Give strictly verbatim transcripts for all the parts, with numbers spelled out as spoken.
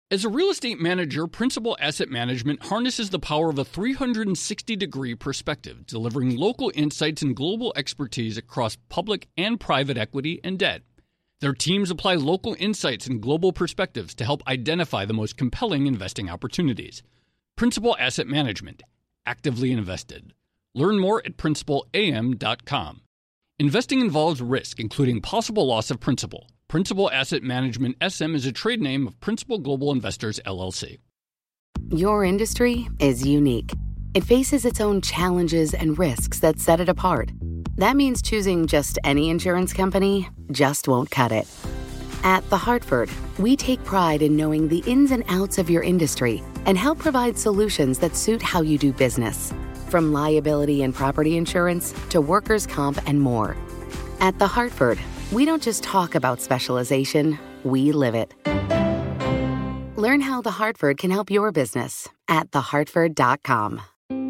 As a real estate manager, Principal Asset Management harnesses the power of a three hundred sixty degree perspective, delivering local insights and global expertise across public and private equity and debt. Their teams apply local insights and global perspectives to help identify the most compelling investing opportunities. Principal Asset Management. Actively invested. Learn more at principal a m dot com. Investing involves risk, including possible loss of principal. Principal Asset Management S M is a trade name of Principal Global Investors, L L C. Your industry is unique. It faces its own challenges and risks that set it apart. That means choosing just any insurance company just won't cut it. At The Hartford, we take pride in knowing the ins and outs of your industry and help provide solutions that suit how you do business. From liability and property insurance to workers' comp and more. At The Hartford, we don't just talk about specialization, we live it. Learn how The Hartford can help your business at the hartford dot com.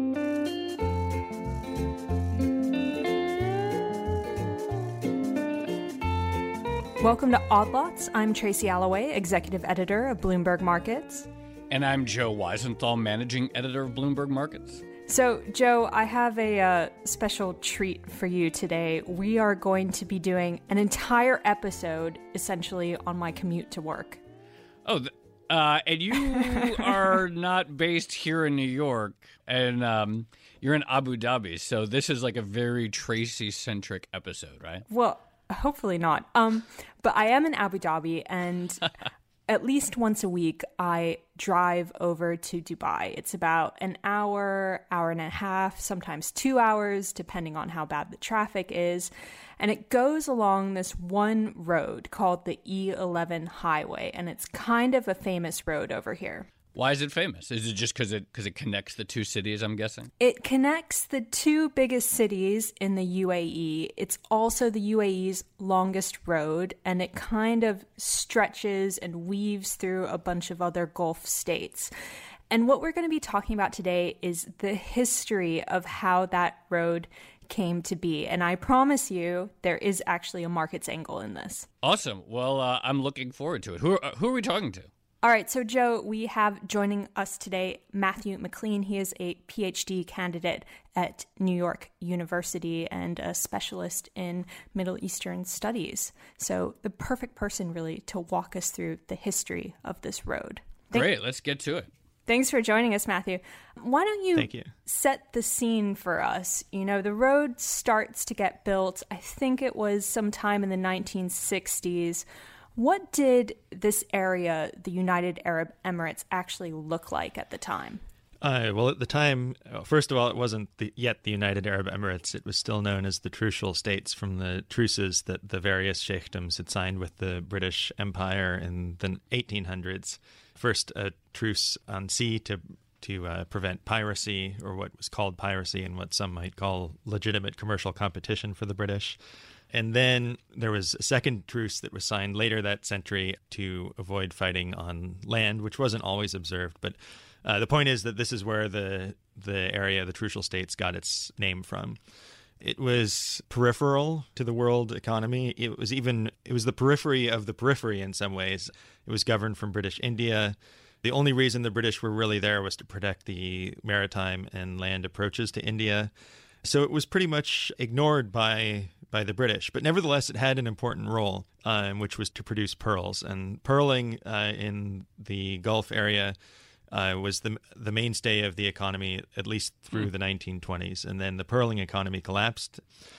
Welcome to Odd Lots. I'm Tracy Alloway, Executive Editor of Bloomberg Markets. And I'm Joe Weisenthal, Managing Editor of Bloomberg Markets. So, Joe, I have a uh, special treat for you today. We are going to be doing an entire episode, essentially, on my commute to work. Oh, th- uh, and you are not based here in New York, and um, you're in Abu Dhabi, so this is like a very Tracy-centric episode, right? Well, hopefully not. Um, but I am in Abu Dhabi, and at least once a week, I drive over to Dubai. It's about an hour, hour and a half, sometimes two hours, depending on how bad the traffic is. And it goes along this one road called the E eleven highway, and it's kind of a famous road over here. Why is it famous? Is it just because it because it connects the two cities, I'm guessing? It connects the two biggest cities in the U A E. It's also the U A E's longest road, and it kind of stretches and weaves through a bunch of other Gulf states. And what we're going to be talking about today is the history of how that road came to be. And I promise you, there is actually a markets angle in this. Awesome. Well, uh, I'm looking forward to it. Who are, who are we talking to? All right, so Joe, we have joining us today Matthew McLean. He is a P H D candidate at New York University and a specialist in Middle Eastern studies. So the perfect person really to walk us through the history of this road. Thank- Great, let's get to it. Thanks for joining us, Matthew. Why don't you, Thank you set the scene for us? You know, the road starts to get built, I think it was sometime in the nineteen sixties. What did this area, the United Arab Emirates, actually look like at the time? Uh, well, at the time, first of all, it wasn't the, yet the United Arab Emirates. It was still known as the Trucial States from the truces that the various sheikdoms had signed with the British Empire in the eighteen hundreds. First, a truce on sea to to uh, prevent piracy, or what was called piracy and what some might call legitimate commercial competition for the British. And then there was a second truce that was signed later that century to avoid fighting on land, which wasn't always observed. But uh, the point is that this is where the the area, the Trucial States, got its name from. It was peripheral to the world economy. It was even it was the periphery of the periphery in some ways. It was governed from British India. The only reason the British were really there was to protect the maritime and land approaches to India. So it was pretty much ignored by by the British. But nevertheless, it had an important role, um, which was to produce pearls. And pearling uh, in the Gulf area uh, was the the mainstay of the economy, at least through mm. the nineteen twenties. And then the pearling economy collapsed.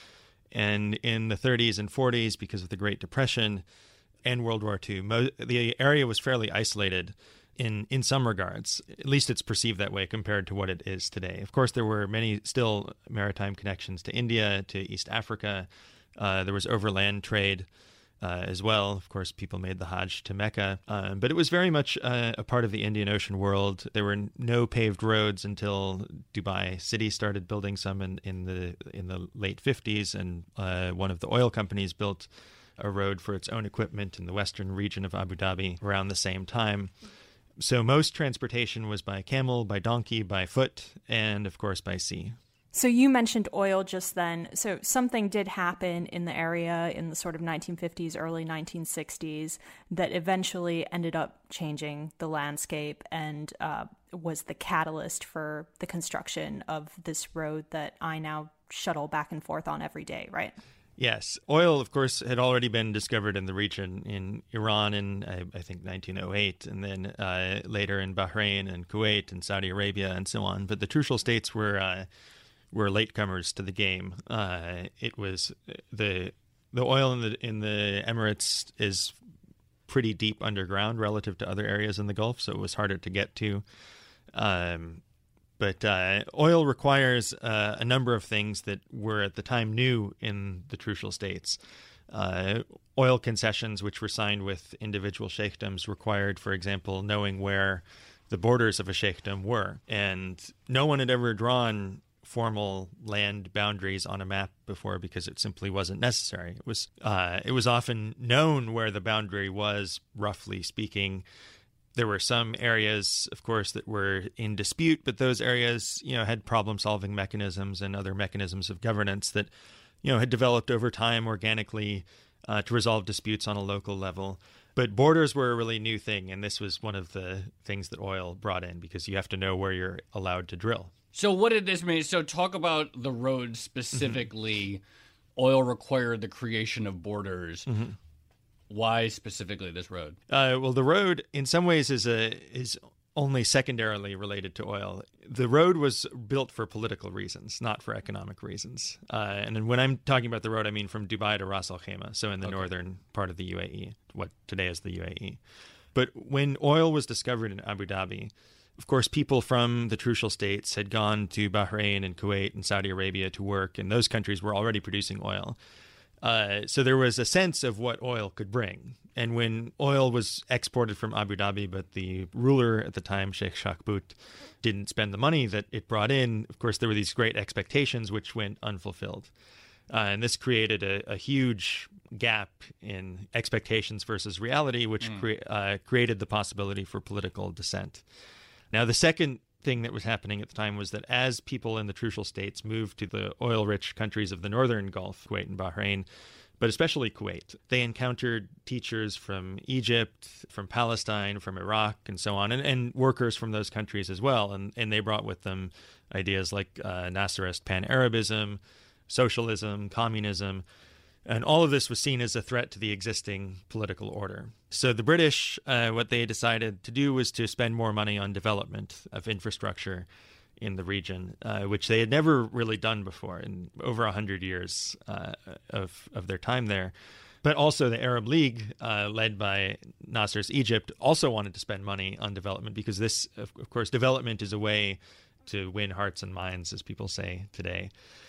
And in the thirties and forties, because of the Great Depression and World War Two, mo- the area was fairly isolated in in some regards. At least it's perceived that way compared to what it is today. Of course, there were many still maritime connections to India, to East Africa. Uh, there was overland trade uh, as well. Of course, people made the Hajj to Mecca. Uh, but it was very much uh, a part of the Indian Ocean world. There were no paved roads until Dubai City started building some in, in the in the late fifties, and uh, one of the oil companies built a road for its own equipment in the western region of Abu Dhabi around the same time. So most transportation was by camel, by donkey, by foot, and of course by sea. So you mentioned oil just then. So something did happen in the area in the sort of nineteen fifties, early nineteen sixties that eventually ended up changing the landscape and uh, was the catalyst for the construction of this road that I now shuttle back and forth on every day, right? Yes. Oil, of course, had already been discovered in the region in Iran in, I, I think, nineteen oh eight, and then uh, later in Bahrain and Kuwait and Saudi Arabia and so on. But the Trucial States were uh, were latecomers to the game. Uh, it was the the oil in the in the Emirates is pretty deep underground relative to other areas in the Gulf, so it was harder to get to. Um, But uh, oil requires uh, a number of things that were at the time new in the Trucial States. Uh, oil concessions, which were signed with individual sheikdoms, required, for example, knowing where the borders of a sheikhdom were. And no one had ever drawn formal land boundaries on a map before because it simply wasn't necessary. It was uh, it was often known where the boundary was, roughly speaking. There were some areas, of course, that were in dispute, but those areas, you know, had problem-solving mechanisms and other mechanisms of governance that, you know, had developed over time organically uh, to resolve disputes on a local level. But borders were a really new thing, and this was one of the things that oil brought in because you have to know where you're allowed to drill. So what did this mean? So talk about the road specifically. Mm-hmm. Oil required the creation of borders. Mm-hmm. Why specifically this road? Uh, well, the road, in some ways, is a is only secondarily related to oil. The road was built for political reasons, not for economic reasons. Uh, and then when I'm talking about the road, I mean from Dubai to Ras Al Khaimah, so in the okay. northern part of the U A E, what today is the U A E. But when oil was discovered in Abu Dhabi, of course, people from the Trucial States had gone to Bahrain and Kuwait and Saudi Arabia to work, and those countries were already producing oil. Uh, so there was a sense of what oil could bring. And when oil was exported from Abu Dhabi, but the ruler at the time, Sheikh Shahbut, didn't spend the money that it brought in, of course, there were these great expectations which went unfulfilled. Uh, and this created a, a huge gap in expectations versus reality, which mm. cre- uh, created the possibility for political dissent. Now, the second thing that was happening at the time was that as people in the Trucial States moved to the oil-rich countries of the northern Gulf, Kuwait and Bahrain, but especially Kuwait, they encountered teachers from Egypt, from Palestine, from Iraq, and so on, and, and workers from those countries as well. And, and they brought with them ideas like uh, Nasserist pan-Arabism, socialism, communism, and all of this was seen as a threat to the existing political order. So the British, uh, what they decided to do was to spend more money on development of infrastructure in the region, uh, which they had never really done before in over one hundred years uh, of, of their time there. But also the Arab League, uh, led by Nasser's Egypt, also wanted to spend money on development because this, of, of course, development is a way to win hearts and minds, as people say today.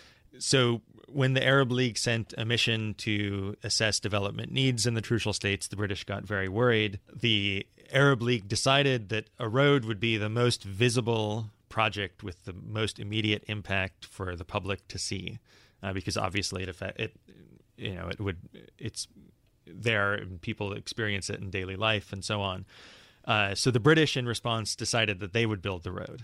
So when the Arab League sent a mission to assess development needs in the Trucial States, the British got very worried. The Arab League decided that a road would be the most visible project with the most immediate impact for the public to see, uh, because obviously it, affect, it, you know, it would, it's there and people experience it in daily life and so on. Uh, so the British, in response, decided that they would build the road.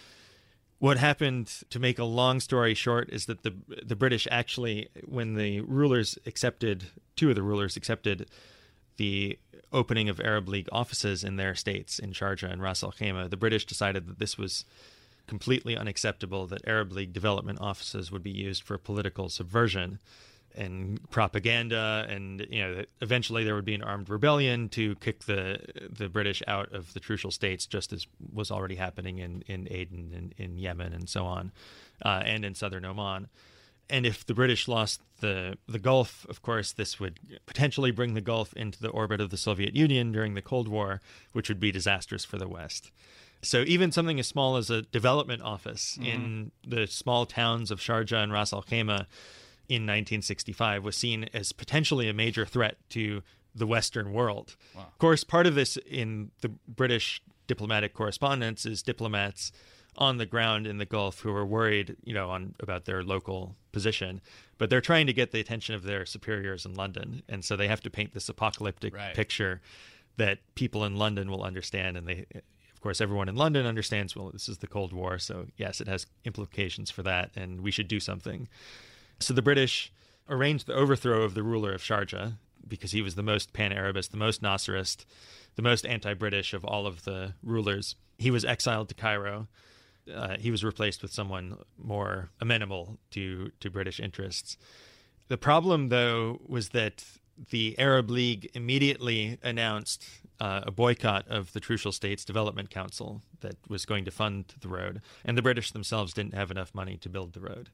What happened, to make a long story short, is that the the British actually, when the rulers accepted, two of the rulers accepted the opening of Arab League offices in their states, in Sharjah and Ras Al Khaimah, the British decided that this was completely unacceptable, that Arab League development offices would be used for political subversion and propaganda, and you know, eventually there would be an armed rebellion to kick the the British out of the Trucial States, just as was already happening in, in Aden and in Yemen and so on, uh, and in southern Oman. And if the British lost the the Gulf, of course, this would potentially bring the Gulf into the orbit of the Soviet Union during the Cold War, which would be disastrous for the West. So even something as small as a development office mm-hmm. in the small towns of Sharjah and Ras Al Khaimah in nineteen sixty-five was seen as potentially a major threat to the Western world. Wow. Of course, part of this in the British diplomatic correspondence is diplomats on the ground in the Gulf who are worried, you know, on about their local position, but they're trying to get the attention of their superiors in London, and so they have to paint this apocalyptic right. picture that people in London will understand, and they, of course, everyone in London understands, well, this is the Cold War, so yes, it has implications for that, and we should do something. So the British arranged the overthrow of the ruler of Sharjah because he was the most pan-Arabist, the most Nasserist, the most anti-British of all of the rulers. He was exiled to Cairo. Uh, he was replaced with someone more amenable to, to British interests. The problem, though, was that the Arab League immediately announced uh, a boycott of the Trucial States Development Council that was going to fund the road, and the British themselves didn't have enough money to build the road.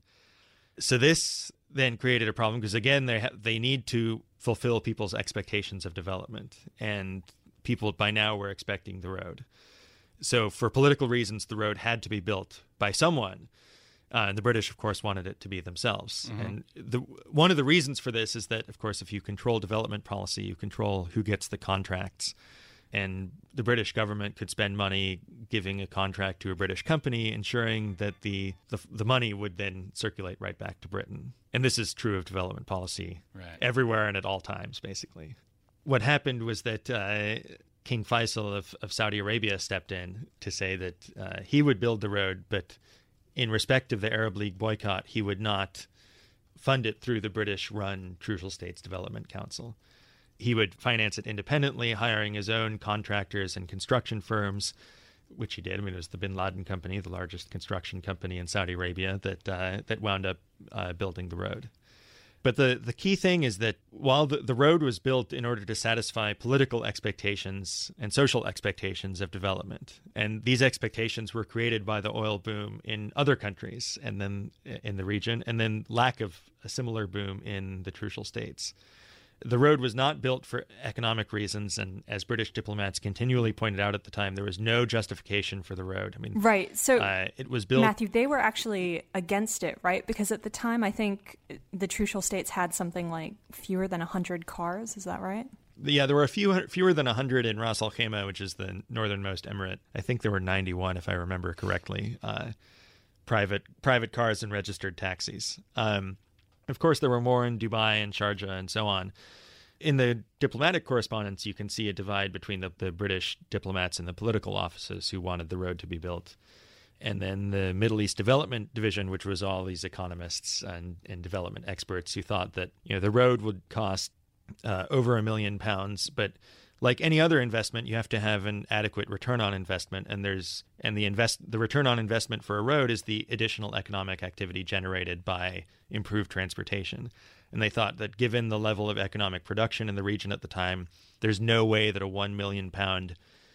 So this then created a problem because, again, they ha- they need to fulfill people's expectations of development, and people by now were expecting the road. So for political reasons, the road had to be built by someone. Uh, and the British, of course, wanted it to be themselves. Mm-hmm. And the, one of the reasons for this is that, of course, if you control development policy, you control who gets the contracts. And the British government could spend money giving a contract to a British company, ensuring that the, the, the money would then circulate right back to Britain. And this is true of development policy right. everywhere and at all times, basically. What happened was that uh, King Faisal of, of Saudi Arabia stepped in to say that uh, he would build the road, but in respect of the Arab League boycott, he would not fund it through the British-run Trucial States Development Council. He would finance it independently, hiring his own contractors and construction firms, which he did. I mean, it was the Bin Laden Company, the largest construction company in Saudi Arabia, that uh, that wound up uh, building the road. But the, the key thing is that while the, the road was built in order to satisfy political expectations and social expectations of development, and these expectations were created by the oil boom in other countries and then in the region, and then lack of a similar boom in the Trucial States. The road was not built for economic reasons, and as British diplomats continually pointed out at the time, there was no justification for the road. I mean, right. So uh, it was built. Matthew, they were actually against it, right? Because at the time, I think the Trucial States had something like fewer than one hundred cars. Is that right? Yeah, there were a few fewer than one hundred in Ras Al Khaimah, which is the northernmost emirate. I think there were ninety-one, if I remember correctly, uh, private private cars and registered taxis. Um, Of course, there were more in Dubai and Sharjah and so on. In the diplomatic correspondence, you can see a divide between the, the British diplomats and the political offices who wanted the road to be built. And then the Middle East Development Division, which was all these economists and, and development experts who thought that, you know, the road would cost uh, over a million pounds, but like any other investment, you have to have an adequate return on investment, and there's and the invest the return on investment for a road is the additional economic activity generated by improved transportation. And they thought that given the level of economic production in the region at the time, there's no way that a one million pound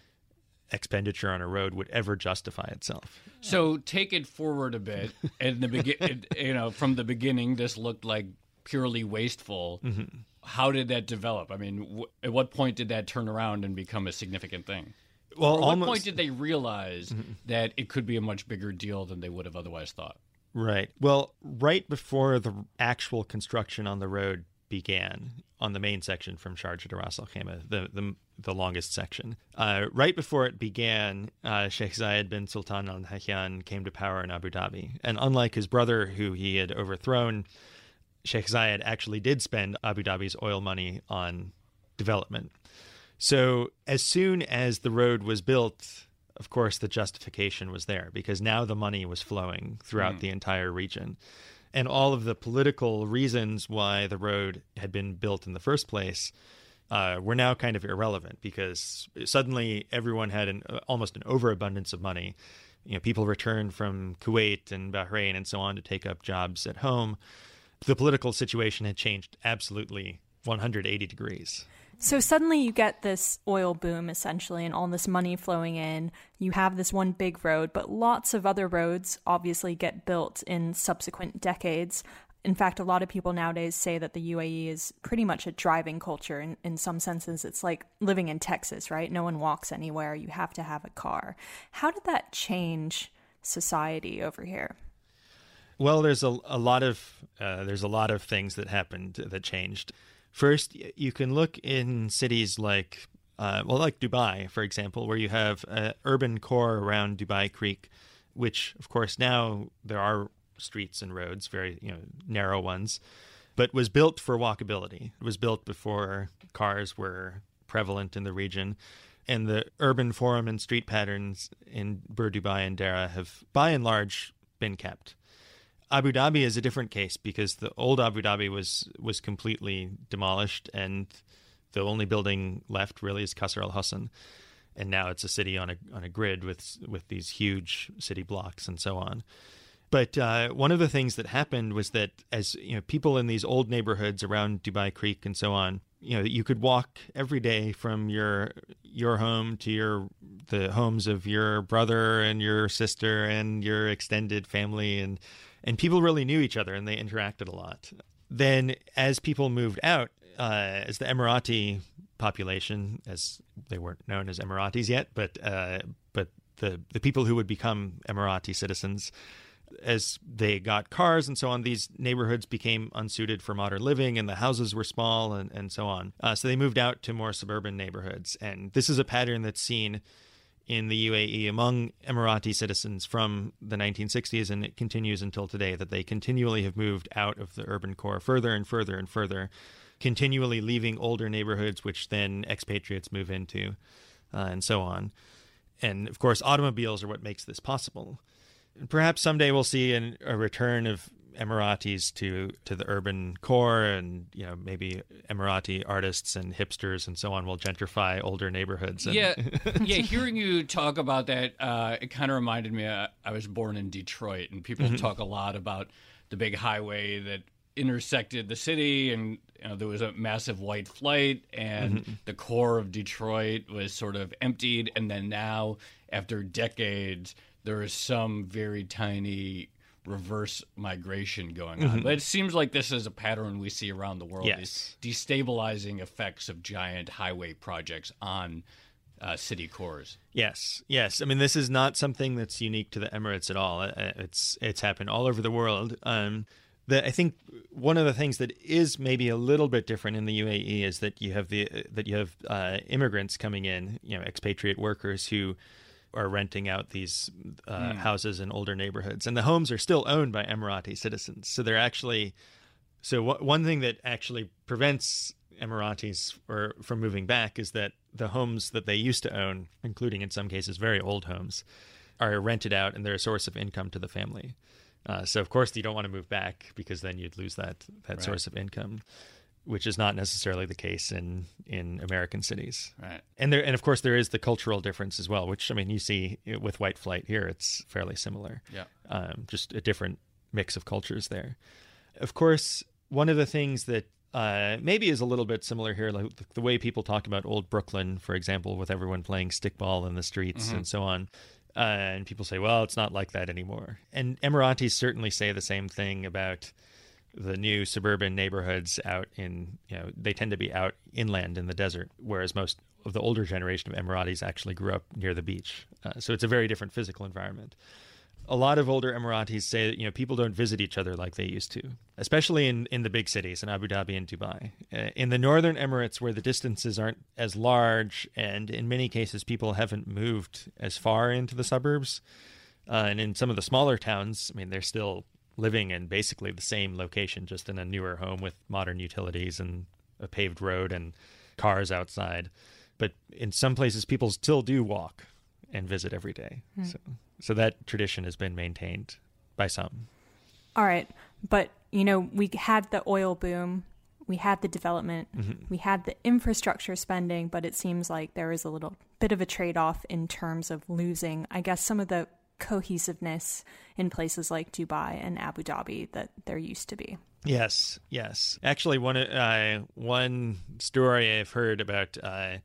expenditure on a road would ever justify itself. So take it forward a bit. At the begin, you know, from the beginning, this looked like purely wasteful. Mm-hmm. How did that develop? I mean, w- at what point did that turn around and become a significant thing? Well, at what almost... point did they realize mm-hmm. that it could be a much bigger deal than they would have otherwise thought? Right. Well, right before the actual construction on the road began, on the main section from Sharjah to Ras Al Khaimah, the, the the longest section, uh, right before it began, uh, Sheikh Zayed bin Sultan Al Nahyan came to power in Abu Dhabi. And unlike his brother, who he had overthrown, Sheikh Zayed actually did spend Abu Dhabi's oil money on development. So as soon as the road was built, of course, the justification was there because now the money was flowing throughout mm. the entire region. And all of the political reasons why the road had been built in the first place uh, were now kind of irrelevant because suddenly everyone had an, uh, almost an overabundance of money. You know, people returned from Kuwait and Bahrain and so on to take up jobs at home. The political situation had changed absolutely one hundred eighty degrees. So suddenly you get this oil boom, essentially, and all this money flowing in. You have this one big road, but lots of other roads obviously get built in subsequent decades. In fact, a lot of people nowadays say that the U A E is pretty much a driving culture. In, in some senses, it's like living in Texas, right? No one walks anywhere. You have to have a car. How did that change society over here? Well, there's a, a lot of uh, there's a lot of things that happened that changed. First, you can look in cities like uh, well, like Dubai, for example, where you have an urban core around Dubai Creek, which, of course, now there are streets and roads, very you know narrow ones, but was built for walkability. It was built before cars were prevalent in the region. And the urban form and street patterns in Bur Dubai and Dera have, by and large, been kept. Abu Dhabi is a different case because the old Abu Dhabi was was completely demolished, and the only building left really is Qasr Al Hassan. And now it's a city on a on a grid with with these huge city blocks and so on. But uh, one of the things that happened was that as you know, people in these old neighborhoods around Dubai Creek and so on, you know, you could walk every day from your your home to your the homes of your brother and your sister and your extended family, and and people really knew each other and they interacted a lot. Then as people moved out, uh, as the Emirati population, as they weren't known as Emiratis yet, but uh, but the the people who would become Emirati citizens, as they got cars and so on, these neighborhoods became unsuited for modern living and the houses were small and, and so on. Uh, so they moved out to more suburban neighborhoods. And this is a pattern that's seen in the U A E among Emirati citizens from the nineteen sixties, and it continues until today, that they continually have moved out of the urban core further and further and further, continually leaving older neighborhoods, which then expatriates move into, uh, and so on. And of course, automobiles are what makes this possible. Perhaps someday we'll see an, a return of Emiratis to, to the urban core, and you know, maybe Emirati artists and hipsters and so on will gentrify older neighborhoods. And... Yeah, yeah. Hearing you talk about that, uh, it kind of reminded me. Uh, I was born in Detroit, and people mm-hmm. talk a lot about the big highway that intersected the city, and you know, there was a massive white flight, and mm-hmm. the core of Detroit was sort of emptied, and then now, after decades, there is some very tiny reverse migration going on. Mm-hmm. But it seems like this is a pattern we see around the world, yes. these destabilizing effects of giant highway projects on uh, city cores. Yes, yes. I mean, this is not something that's unique to the Emirates at all. It's it's happened all over the world. Um, the, I think one of the things that is maybe a little bit different in the U A E is that you have the that you have uh, immigrants coming in, you know, expatriate workers who are renting out these uh, mm. houses in older neighborhoods, and the homes are still owned by Emirati citizens. So they're actually, so w- one thing that actually prevents Emiratis or from moving back is that the homes that they used to own, including in some cases very old homes, are rented out and they're a source of income to the family. Uh, so of course you don't want to move back because then you'd lose that that right. source of income, which is not necessarily the case in, in American cities. Right. And there, and of course, there is the cultural difference as well, which, I mean, you see with White Flight here, it's fairly similar. Yeah. Um, just a different mix of cultures there. Of course, one of the things that uh, maybe is a little bit similar here, like the way people talk about old Brooklyn, for example, with everyone playing stickball in the streets mm-hmm. and so on. Uh, and people say, well, it's not like that anymore. And Emiratis certainly say the same thing about the new suburban neighborhoods out in, you know, they tend to be out inland in the desert, whereas most of the older generation of Emiratis actually grew up near the beach. Uh, so it's a very different physical environment. A lot of older Emiratis say that, you know, people don't visit each other like they used to, especially in, in the big cities, in Abu Dhabi and Dubai. Uh, in the northern Emirates, where the distances aren't as large, and in many cases people haven't moved as far into the suburbs, uh, and in some of the smaller towns, I mean, they're still living in basically the same location, just in a newer home with modern utilities and a paved road and cars outside. But in some places, people still do walk and visit every day. Hmm. So, so that tradition has been maintained by some. All right. But, you know, we had the oil boom, we had the development, mm-hmm. we had the infrastructure spending, but it seems like there is a little bit of a trade-off in terms of losing, I guess, some of the cohesiveness in places like Dubai and Abu Dhabi that there used to be. Yes, yes. Actually, one uh, one story I've heard about uh,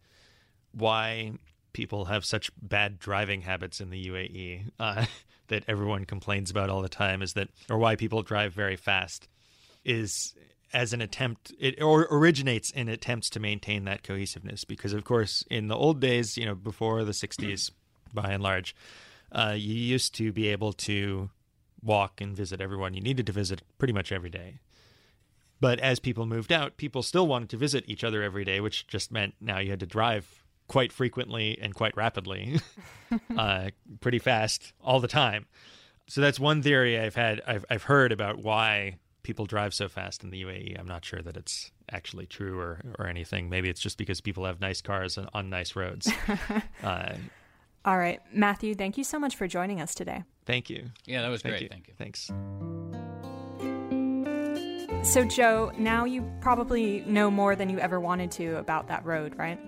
why people have such bad driving habits in the U A E uh, that everyone complains about all the time is that, or why people drive very fast, is as an attempt, it or originates in attempts to maintain that cohesiveness. Because, of course, in the old days, you know, before the sixties, by and large, Uh, you used to be able to walk and visit everyone you needed to visit pretty much every day. But as people moved out, people still wanted to visit each other every day, which just meant now you had to drive quite frequently and quite rapidly, uh, pretty fast all the time. So that's one theory I've had, I've, I've heard about why people drive so fast in the U A E. I'm not sure that it's actually true or, or anything. Maybe it's just because people have nice cars on, on nice roads. uh, All right. Matthew, thank you so much for joining us today. Thank you. Yeah, that was Thank great. You. Thank you. Thanks. So, Joe, now you probably know more than you ever wanted to about that road, right?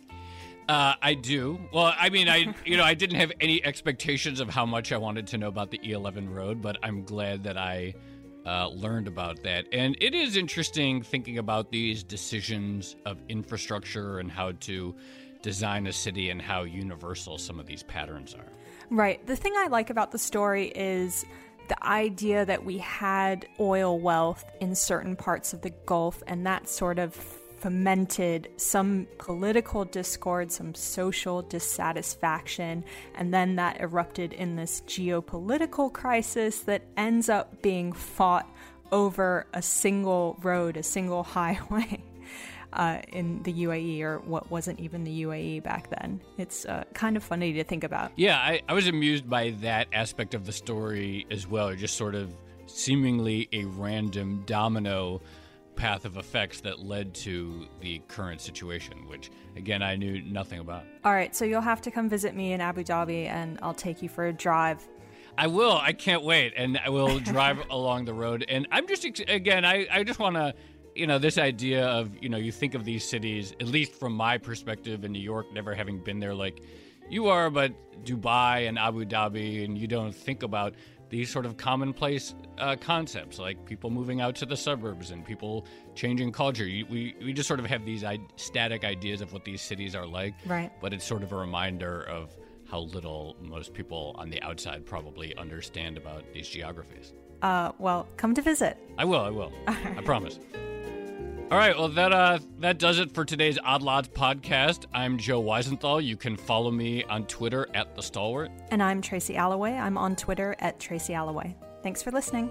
Uh, I do. Well, I mean, I you know, I didn't have any expectations of how much I wanted to know about the E eleven road, but I'm glad that I uh, learned about that. And it is interesting thinking about these decisions of infrastructure and how to design a city and how universal some of these patterns are. Right. The thing I like about the story is the idea that we had oil wealth in certain parts of the Gulf, and that sort of fomented some political discord, some social dissatisfaction, and then that erupted in this geopolitical crisis that ends up being fought over a single road, a single highway uh, in the U A E, or what wasn't even the U A E back then. It's uh, kind of funny to think about. Yeah, I, I was amused by that aspect of the story as well, just sort of seemingly a random domino path of effects that led to the current situation, which, again, I knew nothing about. All right, so you'll have to come visit me in Abu Dhabi, and I'll take you for a drive. I will. I can't wait. And I will drive along the road. And I'm just, again, I, I just want to, you know, this idea of, you know, you think of these cities, at least from my perspective in New York, never having been there like you are, but Dubai and Abu Dhabi, and you don't think about these sort of commonplace uh, concepts, like people moving out to the suburbs and people changing culture. You, we, we just sort of have these I- static ideas of what these cities are like. Right. But it's sort of a reminder of how little most people on the outside probably understand about these geographies. Uh, well, come to visit. I will, I will. I promise. All right, well, that uh, that does it for today's Odd Lots podcast. I'm Joe Weisenthal. You can follow me on Twitter at The Stalwart. And I'm Tracy Alloway. I'm on Twitter at Tracy Alloway. Thanks for listening.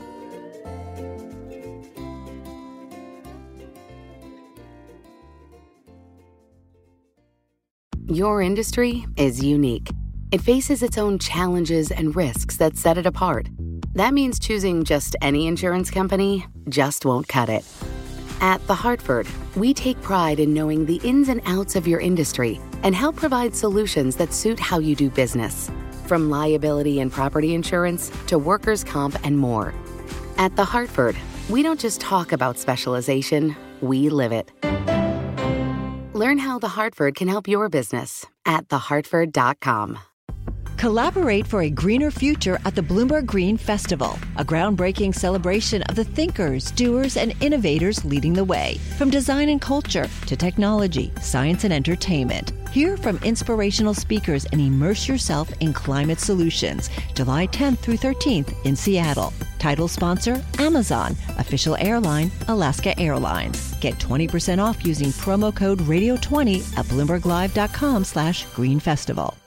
Your industry is unique. It faces its own challenges and risks that set it apart. That means choosing just any insurance company just won't cut it. At The Hartford, we take pride in knowing the ins and outs of your industry and help provide solutions that suit how you do business. From liability and property insurance to workers' comp and more. At The Hartford, we don't just talk about specialization, we live it. Learn how The Hartford can help your business at the hartford dot com. Collaborate for a greener future at the Bloomberg Green Festival, a groundbreaking celebration of the thinkers, doers, and innovators leading the way. From design and culture to technology, science, and entertainment. Hear from inspirational speakers and immerse yourself in climate solutions. July tenth through thirteenth in Seattle. Title sponsor, Amazon. Official airline, Alaska Airlines. Get twenty percent off using promo code radio twenty at bloomberg live dot com slash green festival.